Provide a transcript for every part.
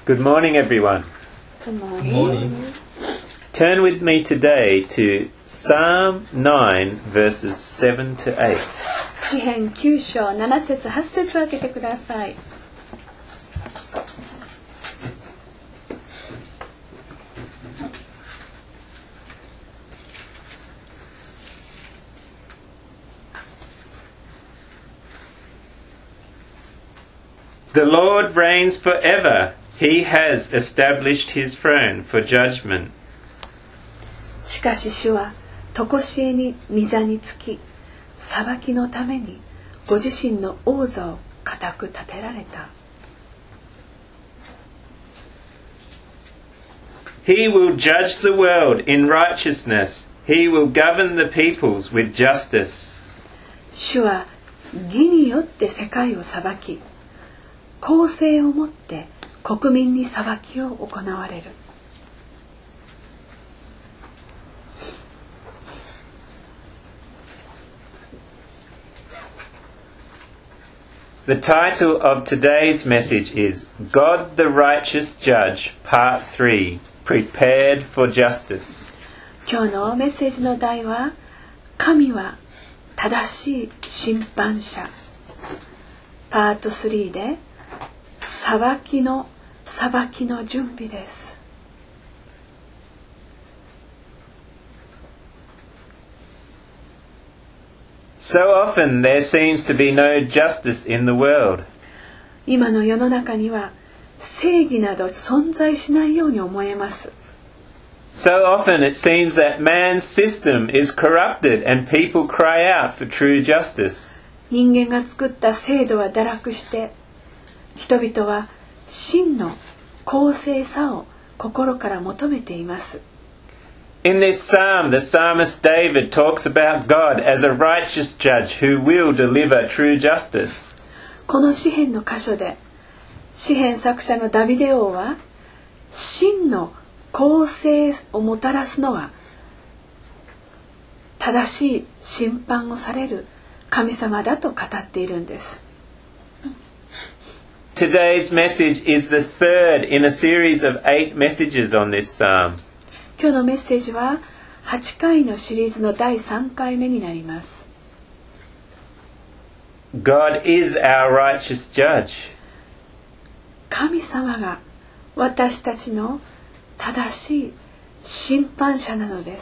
Good morning, everyone. Good Good morning. Turn with me today to Psalm 9, verses 7 to 8. 詩編9章7節8節を開けてください。 The Lord reigns forever. He has established his throne for judgment. しかし主は常しえに御座につき、裁きのためにご自身の王座を固く立てられた。 He will judge the world in righteousness. He will govern the peoples with justice. 主は義によって世界を裁き、公正をもって国民に裁きを行われる。 The title of today's message is God the Righteous Judge, Part 3, Prepared for Justice. 今日のメッセージの題は、神は正しい審判者。パート3で、裁きの準備です。 So often there seems to be no justice in the world. 今の世の中には正義など存在しないように思えます。 So often it seems that man's system is corrupted and people cry out for true justice. 人間が作った制度は堕落して、人々は真の公正さを心から求めています。 In this psalm, the psalmist David talks about God as a righteous judge who will deliver true justice. この詩編の箇所で、詩編作者のダビデ王は、真の公正をもたらすのは、正しい審判をされる神様だと語っているんです。 Today's message is the third in a series of 8 messages on this psalm. 今日のメッセージは8回のシリーズの第3回目になります。 God is our righteous judge. 神様が私たちの正しい審判者なのです。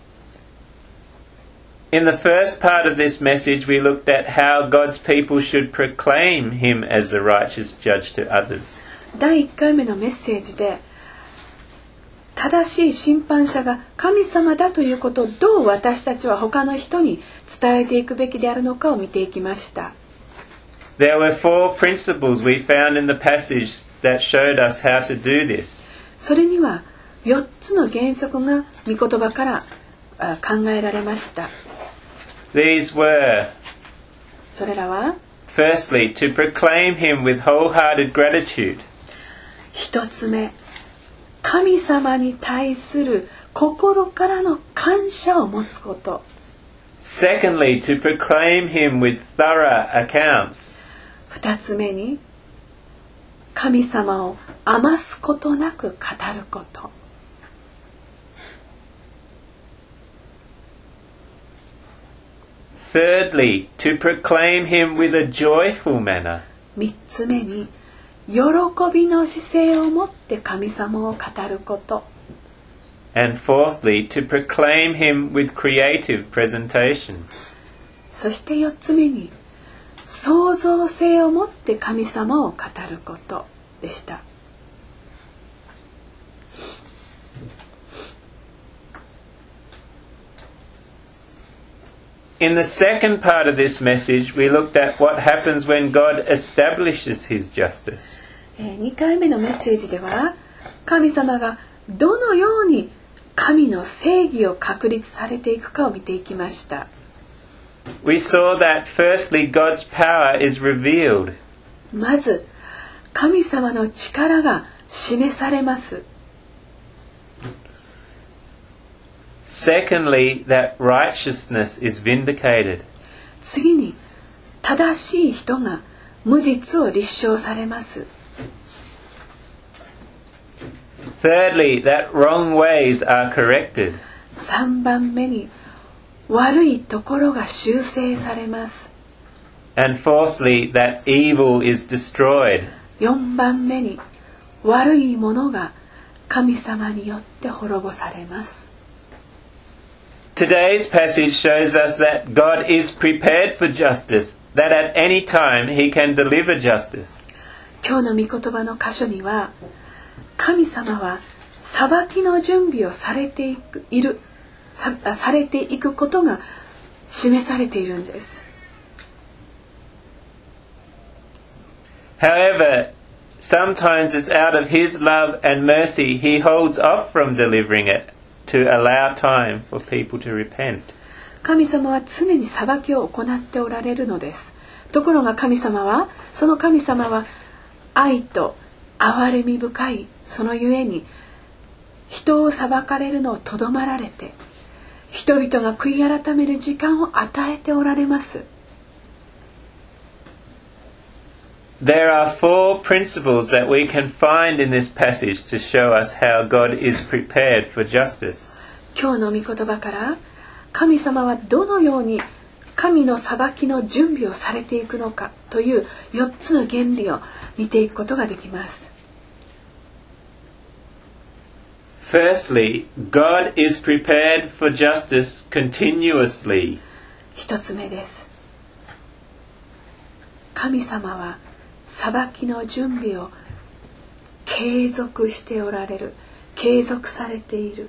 In the first part of this message, we looked at how God's people should proclaim him as the righteous judge to others. 第1回目のメッセージで、正しい審判者が神様だということをどう私たちは他の人に伝えていくべきであるのかを見ていきました。 There were 4 principles we found in the passage that showed us how to do this. それには4つの原則が御言葉から考えられました。 These were, それらは、 firstly, to proclaim him with wholehearted gratitude. 1つ目、神様に対する心からの感謝を持つこと。 Secondly, to proclaim him with thorough accounts. 2つ目に、神様を余すことなく語ること。 Thirdly, to proclaim him with a joyful manner. 3つ目に、喜びの姿勢を持って神様を語ること。 And fourthly, to proclaim him with creative presentation. そして4つ目に、創造性を持って神様を語ることでした。 In the second part of this message, we looked at what happens when God establishes his justice. 2回目のメッセージでは、神様がどのように神の正義を確立されていくかを見ていきました。 We saw that firstly, God's power is revealed. まず、神様の力が示されます。 Secondly, that righteousness is vindicated. 次に、正しい人が無実を立証されます。 Thirdly, that wrong ways are corrected. 3番目に悪いところが修正されます。 And fourthly, that evil is destroyed. 4番目に悪いものが神様によって滅ぼされます。 Today's passage shows us that God is prepared for justice, that at any time He can deliver justice. 今日の御言葉の箇所には、神様は裁きの準備をされていくことが示されているんです。 However, sometimes it's out of His love and mercy He holds off from delivering it to allow time for people to repent. 神様は常に裁きを行っておられるのです。ところがその神様は愛と憐れみ深い、そのゆえに人を裁かれるのをとどまられて、人々が悔い改める時間を与えておられます。 There are 4 principles that we can find in this passage to show us how God is prepared for justice. 今日の御言葉から神様はどのように神の裁きの準備をされていくのかという4つの原理を見ていくことができます。 Firstly, God is prepared for justice continuously. 1つ目です。神様は裁きの準備を継続しておられる、継続されている。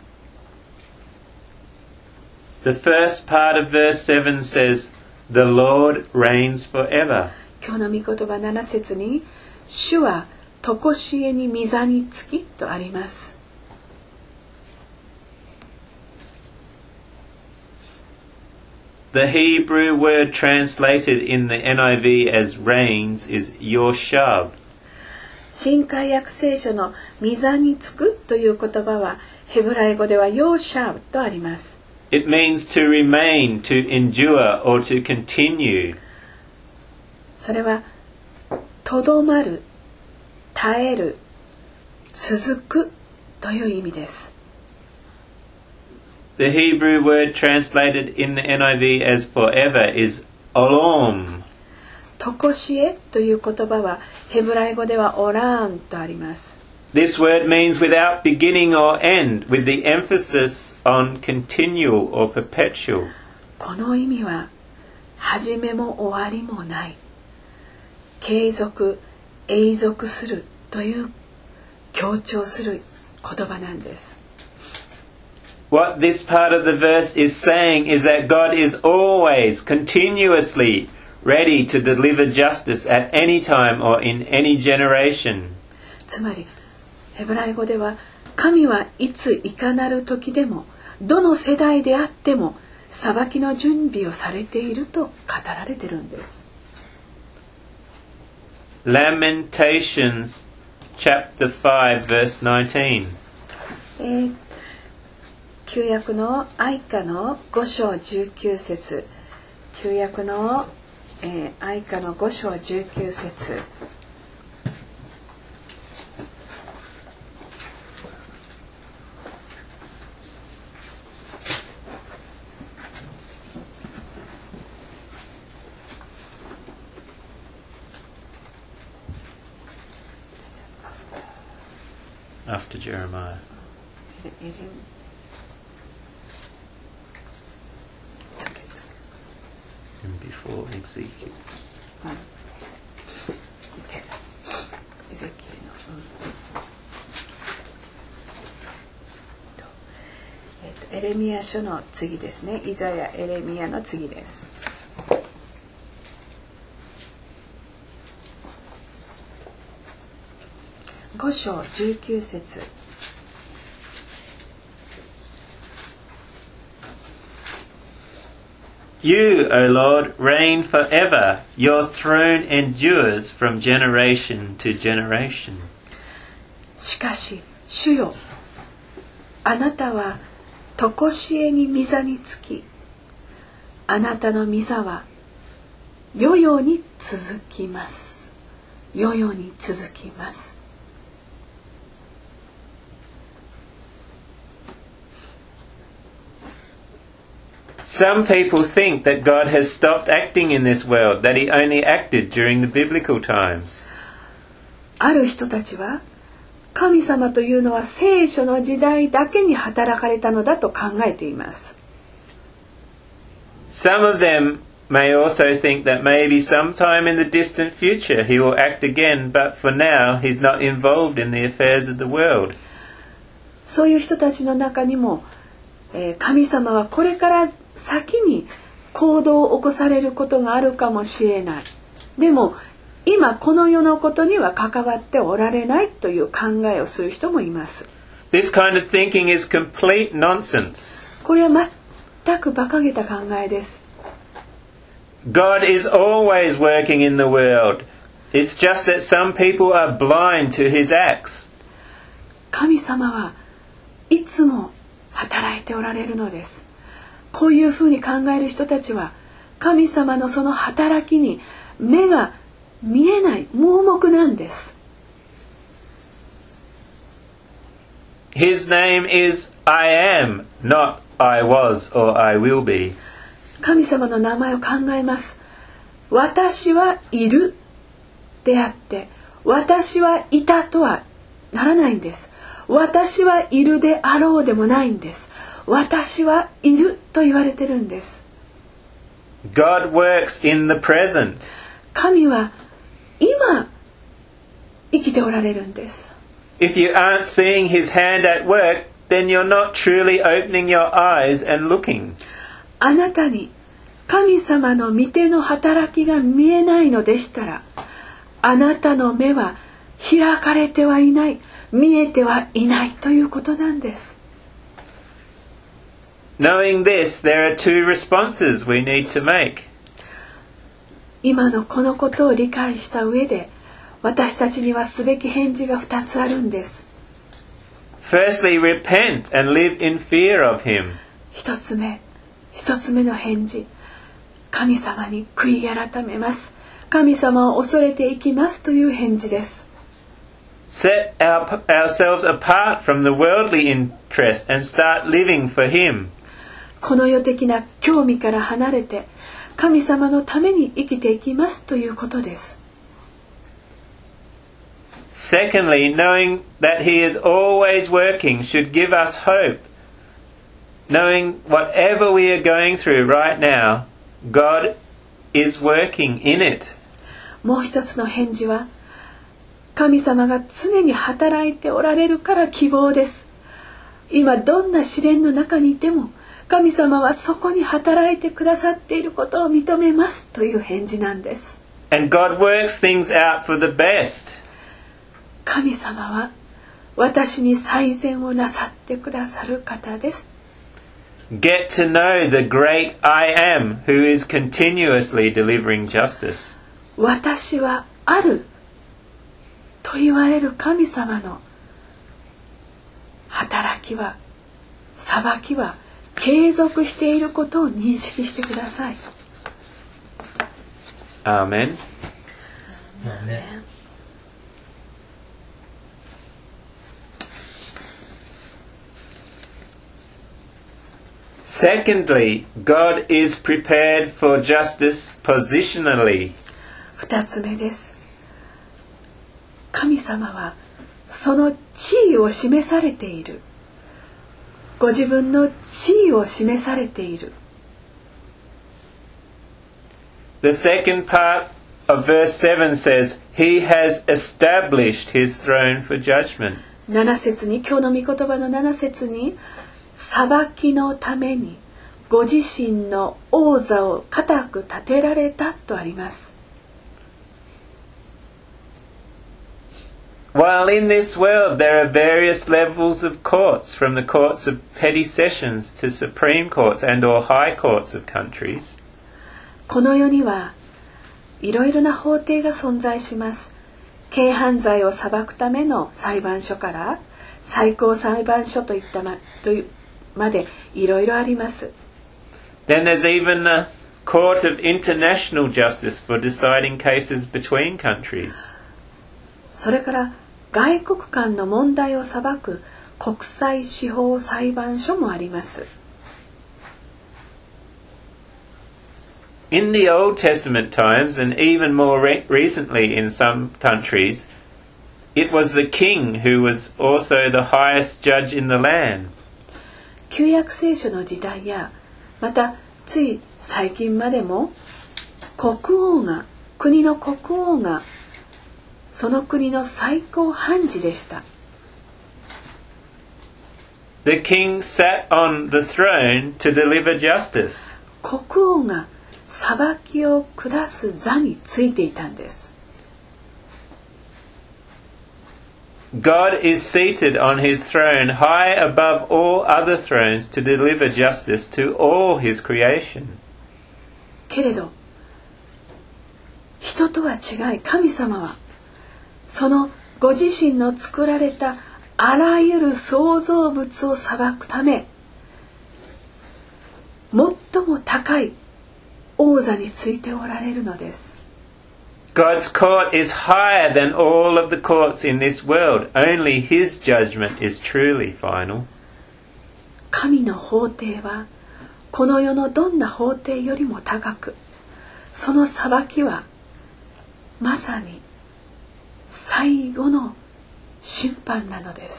The first part of verse 7 says, "The Lord reigns forever." 今日の御言葉7節に、主は常しえに御座につきとあります。 The Hebrew word translated in the NIV as reigns is Yoshav. 新海訳聖書の御座につくという言葉はヘブライ語ではヨーシャブとあります。 It means to remain, to endure, or to continue. それはとどまる、耐える、続くという意味です。 The Hebrew word translated in the NIV as forever is olam. 常しえという言葉はヘブライ語ではオラーンとあります。 This word means without beginning or end, with the emphasis on continual or perpetual. この意味は始めも終わりもない、継続、永続するという強調する言葉なんです。 What this part of the verse is saying is that God is always, continuously ready to deliver justice at any time or in any generation. つまりヘブライ語では神はいついかなる時でもどの世代であっても裁きの準備をされていると語られているんです。 Lamentations chapter 5 verse 19. 旧約の哀歌の5章19節、旧約の、哀歌の5章19節。 After Jeremiah. And before Ezekiel. Ezekiel エレミヤ書の次ですね。イザヤ、エレミヤの次です。5章19節。 You, O Lord, reign forever. Your throne endures from generation to generation. しかし、主よ、あなたは常しえに御座につき、あなたの御座は世々に続きます。世々に続きます。 Some people think that God has stopped acting in this world, that he only acted during the biblical times. ある人たちは神様というのは聖書の時代だけに働かれたのだと考えています。 Some of them may also think that maybe sometime in the distant future he will act again, but for now he's not involved in the affairs of the world. そういう人たちの中にも、神様はこれから先に行動を起こされることがあるかもしれない。でも今この世のことには関わっておられないという考えをする人もいます。 This kind of thinking is complete nonsense. これは全く馬鹿げた考えです。 God is always working in the world. It's just that some people are blind to his acts. 神様はいつも働いておられるのです。こういうふうに考える人たちは神様のその働きに目が見えない盲目なんです。 His name is I am, not I was or I will be. 神様の名前を考えます。私はいるであって私はいたとはならないんです。私はいるであろうでもないんです。私はいると言われてるんです。 God works in the present. 神は今生きておられるんです。 If you aren't seeing his hand at work, then you're not truly opening your eyes and looking. あなたに神様の御手の働きが見えないのでしたら、あなたの目は開かれてはいない、見えてはいないということなんです。 Knowing this, there are two responses we need to make. 今のこのことを理解した上で、私たちにはすべき返事が2つあるんです。 Firstly, repent and live in fear of him. 一つ目の返事、神様に悔い改めます。神様を恐れていきますという返事です。 Set ourselves apart from the worldly interest and start living for him. この世的な興味から離れて、神様のために生きていきますということです。 Secondly, knowing that he is always working should give us hope. Knowing whatever we are going through right now, God is working in it. もう一つの返事は、神様が常に働いておられるから希望です。今どんな試練の中にいても、神様はそこに働いてくださっていることを認めますという返事なんです。 And God works things out for the best. 神様は私に最善をなさってくださる方です。 Get to know the great I am who is continuously delivering justice. 私はあると言われる神様の働きは、裁きは継続していることを認識してください。 アーメン。Secondly, God is prepared for justice positionally. 2つ目です。神様はその地位を示されている。ご自分の地位を示されている。 The second part of verse 7 says, He has established his throne for judgment. 7節に、今日の御言葉の7節に、裁きのためにご自身の王座を固く立てられたとあります。 While in this world there are various levels of courts, from the courts of petty sessions to supreme courts and or high courts of countries. この世にはいろいろな法廷が存在します。軽犯罪を裁くための裁判所から最高裁判所といったまでいろいろあります。 Then there's even a court of international justice for deciding cases between countries. それから外国間の問題を裁く国際司法裁判所もあります。 In the Old Testament times, and even more recently in some countries, it was the king who was also the highest judge in the land. 旧約聖書の時代やまたつい最近までも国の国王がその国の最高判事でした。 The king sat on the throne to deliver justice. 国王が裁きを下す座についていたんです。 God is seated on his throne high above all other thrones to deliver justice to all his creation. けれど人とは違い、神様はそのご自身の作られたあらゆる創造物を裁くため最も高い王座についておられるのです。 God's court is higher than all of the courts in this world. Only his judgment is truly final. 神の法廷はこの世のどんな法廷よりも高く、その裁きはまさに最後の審判なのです。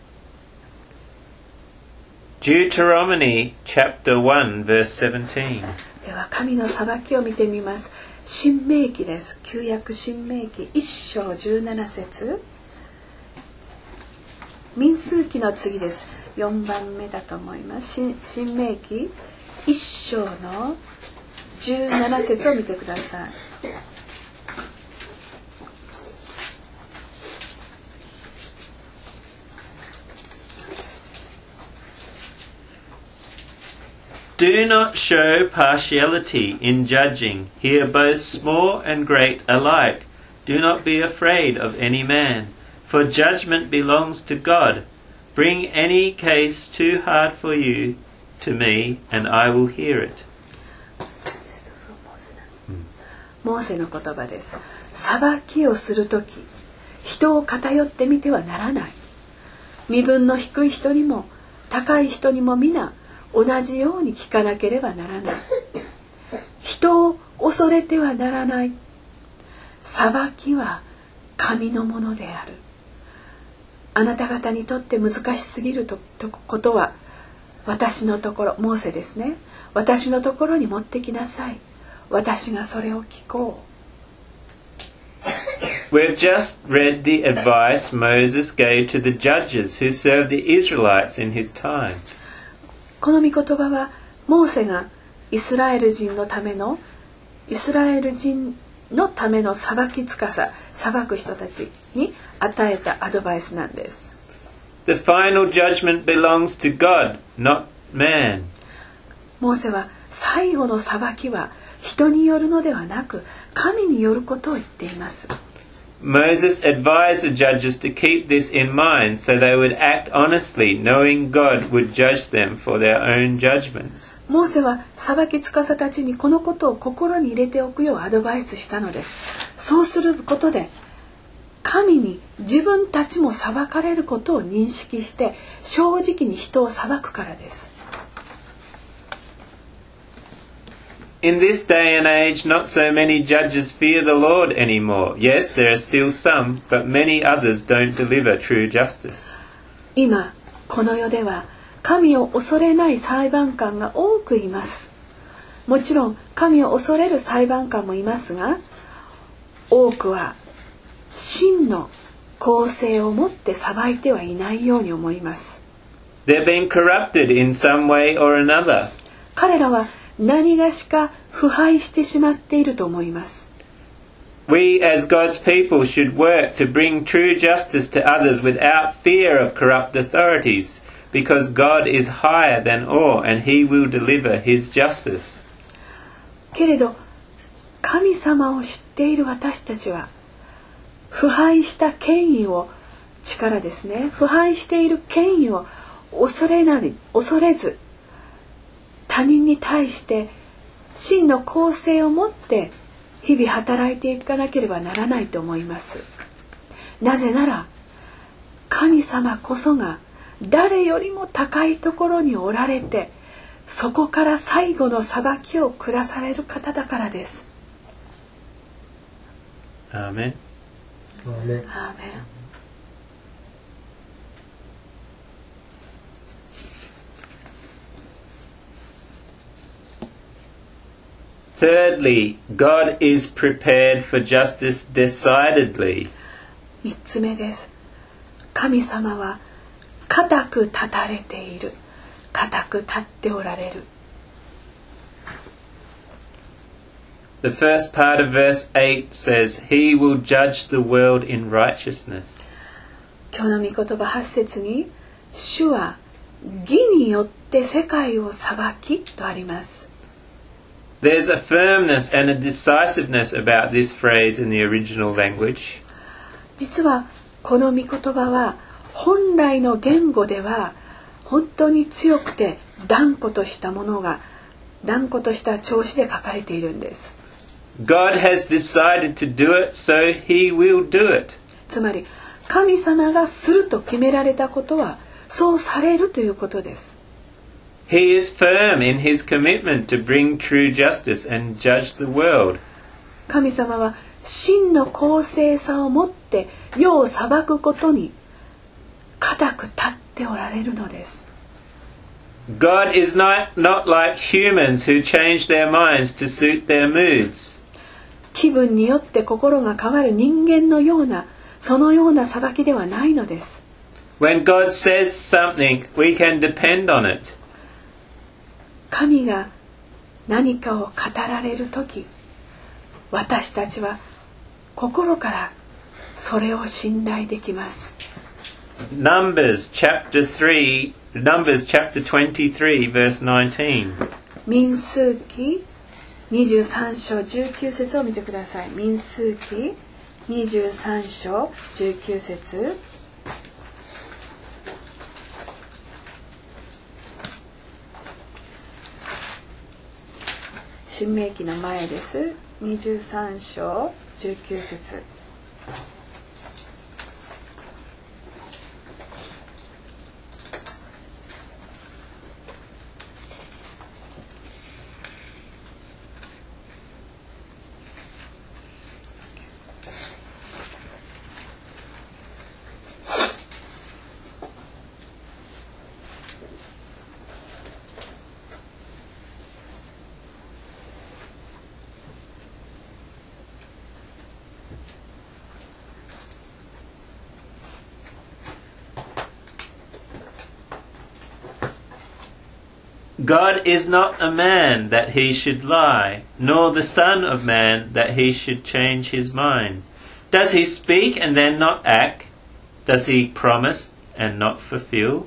Deuteronomy chapter 1 verse 17. では神の裁きを見てみます。申命記です。旧約申命記1章17節。民数記の次です。4番目だと思います。申命記1章の17節を見てください。 Do not show partiality in judging. Hear both small and great alike. Do not be afraid of any man, for judgment belongs to God. Bring any case too hard for you to me, and I will hear it. モーセの言葉です。裁きをするとき、人を偏ってみてはならない。身分の低い人にも高い人にも皆同じように聞かなければならない。人を恐れてはならない。裁きは神のものである。あなた方にとって難しすぎることは私のところ、モーセですね。私のところに持ってきなさい。私がそれを聞こう。We've just read the advice Moses gave to the judges who served the Israelites in his time. この御言葉はモーセがイスラエル人のための裁きつかさ、裁く人たちに与えたアドバイスなんです。 The final judgment belongs to God, not man. モーセは最後の裁きは人によるのではなく神によることを言っています。 Moses advised the judges to keep this in mind so they would act honestly, knowing God would judge them for their own judgments. モーセは裁きつかさたちにこのことを心に入れておくようアドバイスしたのです。そうすることで神に自分たちも裁かれることを認識して正直に人を裁くからです。 In this day and age, not so many judges fear the Lord anymore. Yes, there are still some, but many others don't deliver true justice. 今、この世では神を恐れない裁判官が多くいます。もちろん神を恐れる裁判官もいますが、多くは真の公正をもって裁いてはいないように思います。 They're being corrupted in some way or another. 彼らは何がしか腐敗してしまっていると思います。 We as God's people should work to bring true justice to others without fear of corrupt authorities, because God is higher than all and he will deliver his justice. けれど神様を知っている私たちは腐敗した権威を力ですね。腐敗している権威を恐れず他人に対して真の公正をもって日々働いていかなければならないと思います。なぜなら神様こそが誰よりも高いところにおられてそこから最後の裁きを下される方だからです。 アーメン。 アーメン。 Thirdly, God is prepared for justice decidedly. 3つ目です。神様は固く立たれている。固く立っておられる。 The first part of verse 8 says, He will judge the world in righteousness. 今日の御言葉8節に、主は義によって世界を裁きとあります。 There's a firmness and a decisiveness about this phrase in the original language. 実はこの御言葉は本来の言語では本当に強くて断固としたものが断固とした調子で書かれているんです。 God has decided to do it, so He will do it. つまり神様がすると決められたことはそうされるということです。 He is firm in His commitment to bring true justice and judge the world. 神様は真の公正さをもって世を裁くことに固く立っておられるのです。 God is not like humans who change their minds to suit their moods. 気分によって心が変わる人間のようなそのような裁きではないのです。 When God says something, we can depend on it. 神が何かを語られるとき、私たちは心からそれを信頼できます。 Numbers chapter 23 verse 19. 民数記23章19節を見てください。民数記23章19節。新明記の前です。23章19節。 God is not a man that he should lie, nor the son of man that he should change his mind. Does he speak and then not act? Does he promise and not fulfill?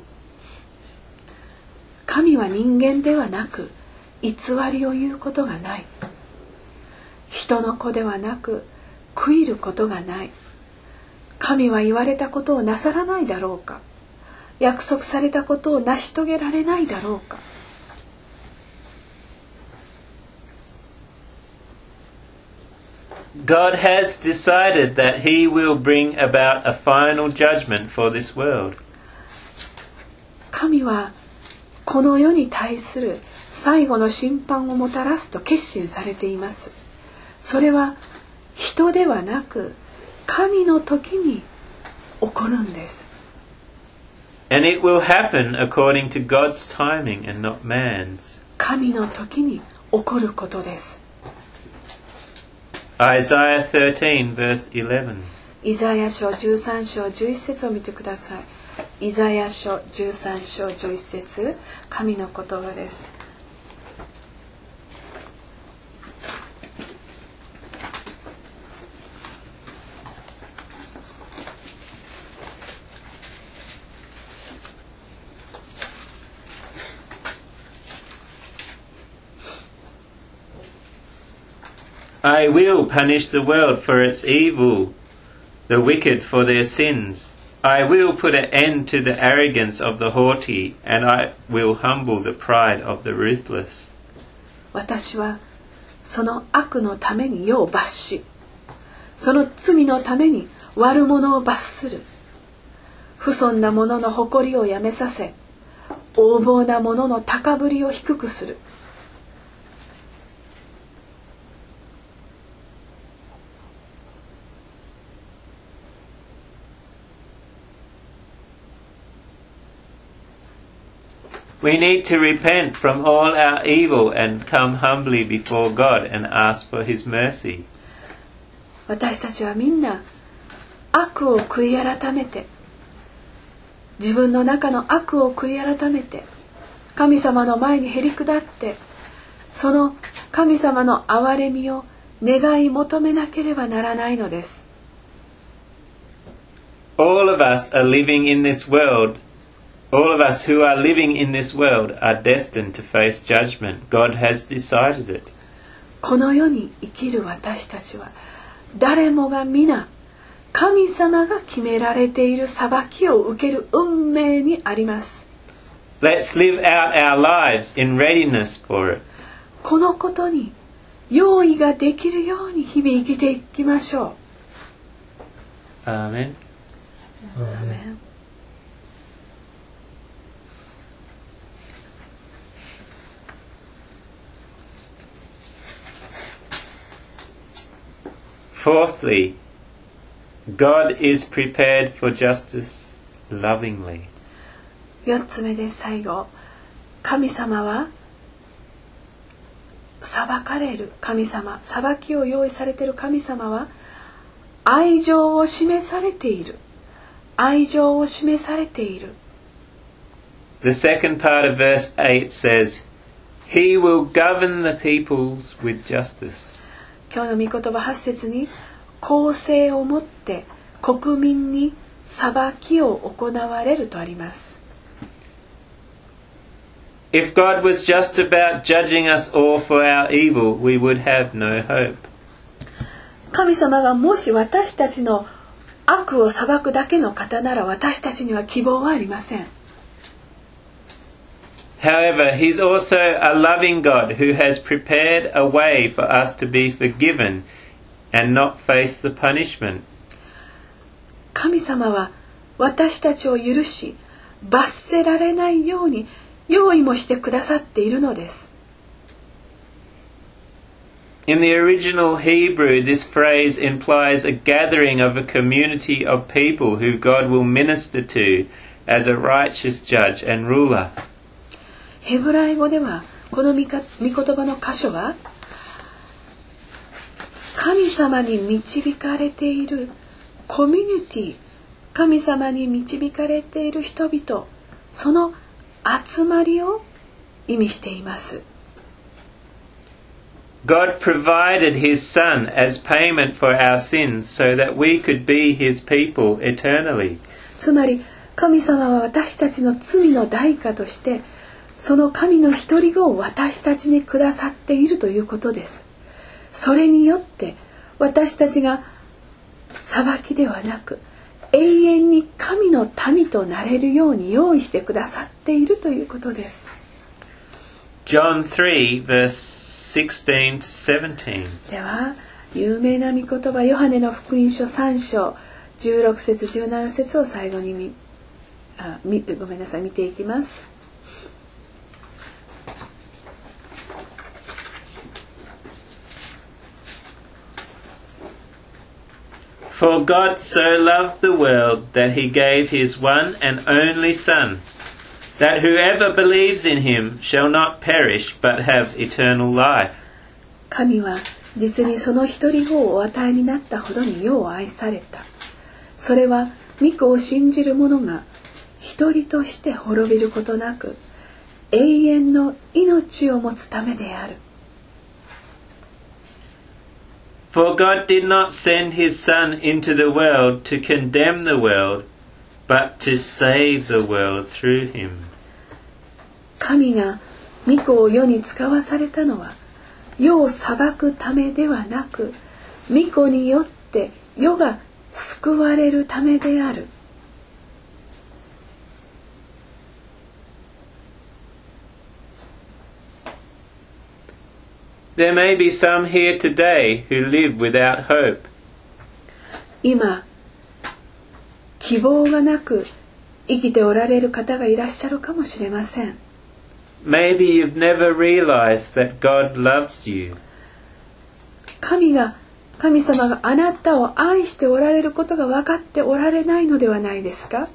神は人間ではなく偽りを言うことがない。人の子ではなく悔いることがない。神は言われたことをなさらないだろうか。約束されたことを成し遂げられないだろうか。 God has decided that He will bring about a final judgment for this world. 神はこの世に対する最後の審判をもたらすと決心されています。それは人ではなく神の時に起こるんです。 And it will happen according to God's timing and not man's. 神の時に起こることです。 Isaiah 13 verse 11. イザヤ書13章11節を見てください。イザヤ書13章11節、神の言葉です。 I will punish the world for its evil, the wicked for their sins. I will put an end to the arrogance of the haughty, and I will humble the pride of the ruthless. 私はその悪のために世を罰し、その罪のために悪者を罰する。不遜な者の誇りをやめさせ、 横暴な者の高ぶりを低くする。 We need to repent from all our evil and come humbly before God and ask for His mercy. 私たちはみんな悪を悔い改めて、自分の中の悪を悔い改めて、神様の前にへり下って、その神様の憐れみを願い求めなければならないのです。 All of us are living in this world. All of us who are living in this world are destined to face judgment. God has decided it. この世に生きる私たちは誰もが皆神様が決められている裁きを受ける運命にあります。 Let's live out our lives in readiness for it. このことに用意ができるように日々生きていきましょう。 アーメン。 アーメン。 Fourthly, God is prepared for justice lovingly. 4つ目で最後、神様は裁かれる神様、裁きを用意されている神様は愛情を示されている。愛情を示されている。 The second part of verse 8 says, He will govern the peoples with justice. 今日の御言葉8節に公正をもって国民に裁きを行われるとあります。 If God was just about judging us all for our evil, we would have no hope. 神様がもし私たちの悪を裁くだけの方なら私たちには希望はありません。 However, He's also a loving God who has prepared a way for us to be forgiven and not face the punishment. 神様は私たちを許し罰せられないように用意もしてくださっているのです。 In the original Hebrew, this phrase implies a gathering of a community of people who God will minister to as a righteous judge and ruler. ヘブライ語ではこの御言葉の箇所は神様に導かれているコミュニティ、神様に導かれている人々、その集まりを意味しています。 God provided His Son as payment for our sins so that we could be His people eternally. つまり神様は私たちの罪の代価としてその神の一人子を私たちにくださっているということです。それによって私たちが裁きではなく永遠に神の民となれるように用意してくださっているということです。 John 3 verse 16 to 17. では有名な御言葉ヨハネの福音書3章16節17節を最後に見ていきます。 For God so loved the world that He gave His one and only Son, that whoever believes in Him shall not perish but have eternal life. 神は実にその一人子をお与えになったほどに世を愛された。それは御子を信じる者が一人として滅びることなく永遠の命を持つためである。 For God did not send His Son into the world to condemn the world, but to save the world through Him. 神が御子を世に使わされたのは世を裁くためではなく御子によって世が救われるためである。 There may be some here today who live without hope. 今希望がなく生きておられる方がいらっしゃるかもしれません。 Maybe you've never realized that God loves you. 神様があなたを愛しておられることが分かっておられないのではないですか？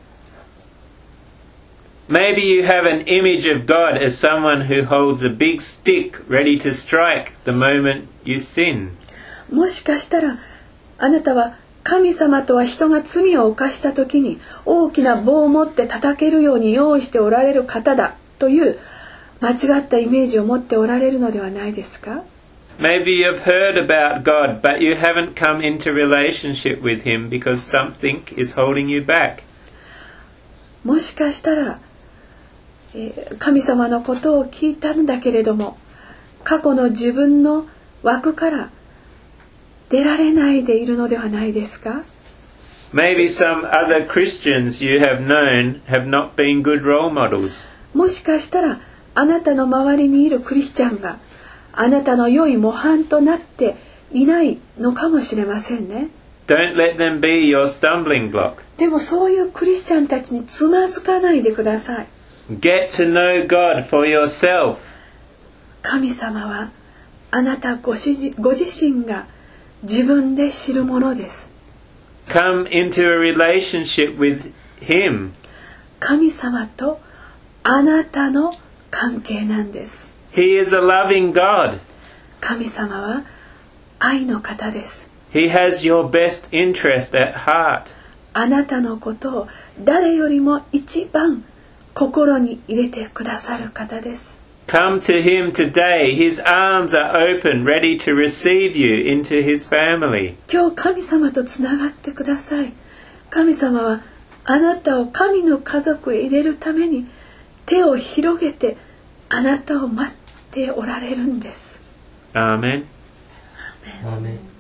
Maybe you have an image of God as someone who holds a big stick ready to strike the moment you sin. もしかしたらあなたは神様とは人が罪を犯した時に大きな棒を持って叩けるように用意しておられる方だという間違ったイメージを持っておられるのではないですか？ Maybe you've heard about God, but you haven't come into relationship with Him because something is holding you back. もしかしたら神様のことを聞いたんだけれども過去の自分の枠から出られないでいるのではないですか？ Maybe some other Christians you have known have not been good role models. もしかしたらあなたの周りにいるクリスチャンがあなたの良い模範となっていないのかもしれませんね。 Don't let them be your stumbling block. でもそういうクリスチャンたちにつまずかないでください。 Get to know God for yourself. 神様はあなたご自身が自分で知るものです。 Come into a relationship with Him. 神様とあなたの関係なんです。 He is a loving God. 神様は愛の方です。 He has your best interest at heart. あなたのことを誰よりも一番心に入れてくださる方です。 Come to Him today. His arms are open, ready to receive you into His family. 今日神様とつながってください。神様はあなたを神の家族へ入れるために手を広げてあなたを待っておられるんです。 Amen. Amen. Amen.